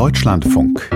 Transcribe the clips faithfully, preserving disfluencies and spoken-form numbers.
Deutschlandfunk.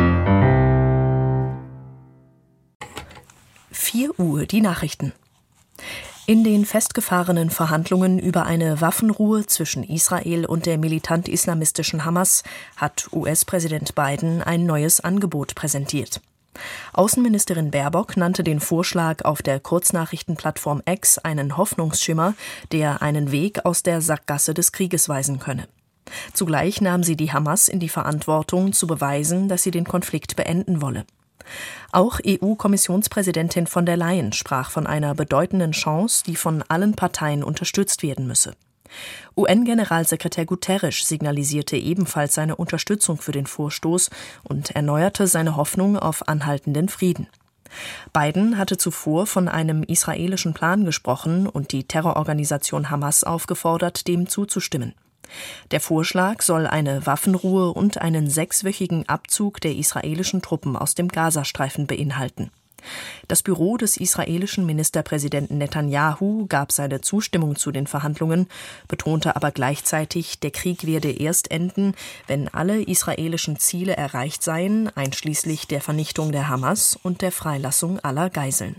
vier Uhr, die Nachrichten. In den festgefahrenen Verhandlungen über eine Waffenruhe zwischen Israel und der militant-islamistischen Hamas hat U S-Präsident Biden ein neues Angebot präsentiert. Außenministerin Baerbock nannte den Vorschlag auf der Kurznachrichtenplattform X einen Hoffnungsschimmer, der einen Weg aus der Sackgasse des Krieges weisen könne. Zugleich nahm sie die Hamas in die Verantwortung, zu beweisen, dass sie den Konflikt beenden wolle. Auch E U-Kommissionspräsidentin von der Leyen sprach von einer bedeutenden Chance, die von allen Parteien unterstützt werden müsse. U N-Generalsekretär Guterres signalisierte ebenfalls seine Unterstützung für den Vorstoß und erneuerte seine Hoffnung auf anhaltenden Frieden. Biden hatte zuvor von einem israelischen Plan gesprochen und die Terrororganisation Hamas aufgefordert, dem zuzustimmen. Der Vorschlag soll eine Waffenruhe und einen sechswöchigen Abzug der israelischen Truppen aus dem Gazastreifen beinhalten. Das Büro des israelischen Ministerpräsidenten Netanyahu gab seine Zustimmung zu den Verhandlungen, betonte aber gleichzeitig, der Krieg werde erst enden, wenn alle israelischen Ziele erreicht seien, einschließlich der Vernichtung der Hamas und der Freilassung aller Geiseln.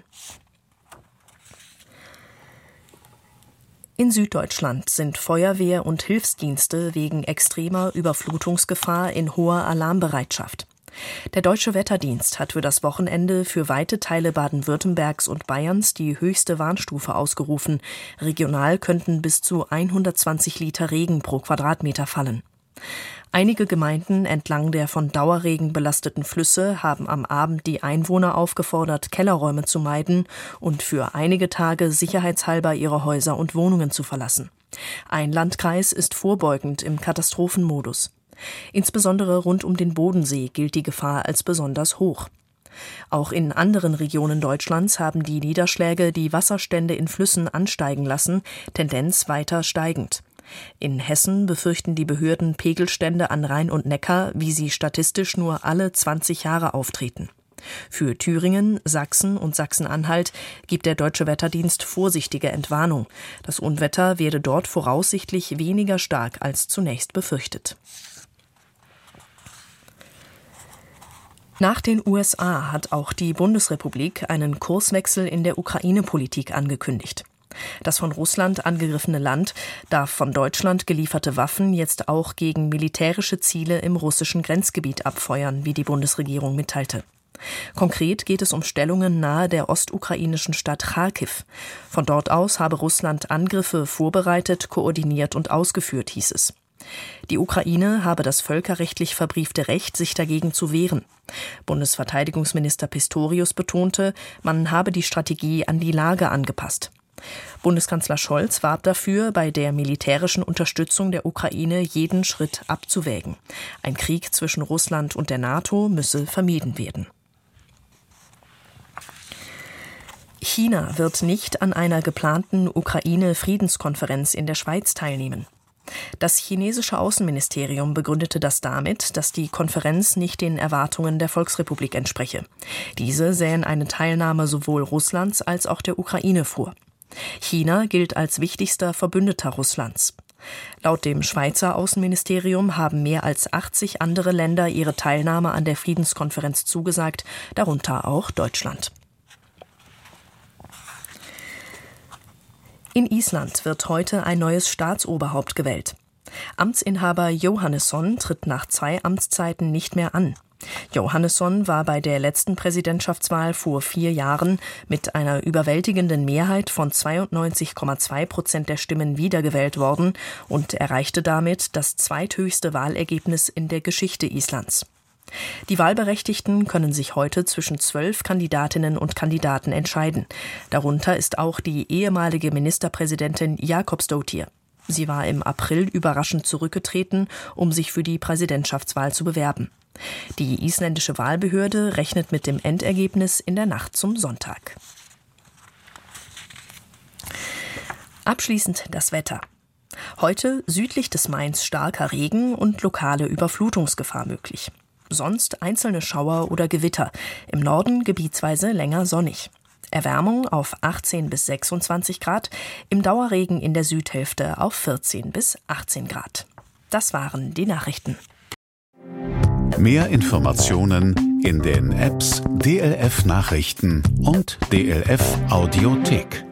In Süddeutschland sind Feuerwehr und Hilfsdienste wegen extremer Überflutungsgefahr in hoher Alarmbereitschaft. Der Deutsche Wetterdienst hat für das Wochenende für weite Teile Baden-Württembergs und Bayerns die höchste Warnstufe ausgerufen. Regional könnten bis zu hundertzwanzig Liter Regen pro Quadratmeter fallen. Einige Gemeinden entlang der von Dauerregen belasteten Flüsse haben am Abend die Einwohner aufgefordert, Kellerräume zu meiden und für einige Tage sicherheitshalber ihre Häuser und Wohnungen zu verlassen. Ein Landkreis ist vorbeugend im Katastrophenmodus. Insbesondere rund um den Bodensee gilt die Gefahr als besonders hoch. Auch in anderen Regionen Deutschlands haben die Niederschläge die Wasserstände in Flüssen ansteigen lassen, Tendenz weiter steigend. In Hessen befürchten die Behörden Pegelstände an Rhein und Neckar, wie sie statistisch nur alle zwanzig Jahre auftreten. Für Thüringen, Sachsen und Sachsen-Anhalt gibt der Deutsche Wetterdienst vorsichtige Entwarnung. Das Unwetter werde dort voraussichtlich weniger stark als zunächst befürchtet. Nach den U S A hat auch die Bundesrepublik einen Kurswechsel in der Ukraine-Politik angekündigt. Das von Russland angegriffene Land darf von Deutschland gelieferte Waffen jetzt auch gegen militärische Ziele im russischen Grenzgebiet abfeuern, wie die Bundesregierung mitteilte. Konkret geht es um Stellungen nahe der ostukrainischen Stadt Charkiw. Von dort aus habe Russland Angriffe vorbereitet, koordiniert und ausgeführt, hieß es. Die Ukraine habe das völkerrechtlich verbriefte Recht, sich dagegen zu wehren. Bundesverteidigungsminister Pistorius betonte, man habe die Strategie an die Lage angepasst. Bundeskanzler Scholz warb dafür, bei der militärischen Unterstützung der Ukraine jeden Schritt abzuwägen. Ein Krieg zwischen Russland und der NATO müsse vermieden werden. China wird nicht an einer geplanten Ukraine-Friedenskonferenz in der Schweiz teilnehmen. Das chinesische Außenministerium begründete das damit, dass die Konferenz nicht den Erwartungen der Volksrepublik entspreche. Diese sähen eine Teilnahme sowohl Russlands als auch der Ukraine vor. China gilt als wichtigster Verbündeter Russlands. Laut dem Schweizer Außenministerium haben mehr als achtzig andere Länder ihre Teilnahme an der Friedenskonferenz zugesagt, darunter auch Deutschland. In Island wird heute ein neues Staatsoberhaupt gewählt. Amtsinhaber Jóhannesson tritt nach zwei Amtszeiten nicht mehr an. Jóhannesson war bei der letzten Präsidentschaftswahl vor vier Jahren mit einer überwältigenden Mehrheit von zweiundneunzig Komma zwei Prozent der Stimmen wiedergewählt worden und erreichte damit das zweithöchste Wahlergebnis in der Geschichte Islands. Die Wahlberechtigten können sich heute zwischen zwölf Kandidatinnen und Kandidaten entscheiden. Darunter ist auch die ehemalige Ministerpräsidentin Jakobsdóttir. Sie war im April überraschend zurückgetreten, um sich für die Präsidentschaftswahl zu bewerben. Die isländische Wahlbehörde rechnet mit dem Endergebnis in der Nacht zum Sonntag. Abschließend das Wetter. Heute südlich des Mains starker Regen und lokale Überflutungsgefahr möglich. Sonst einzelne Schauer oder Gewitter, im Norden gebietsweise länger sonnig. Erwärmung auf achtzehn bis sechsundzwanzig Grad, im Dauerregen in der Südhälfte auf vierzehn bis achtzehn Grad. Das waren die Nachrichten. Mehr Informationen in den Apps D L F Nachrichten und D L F Audiothek.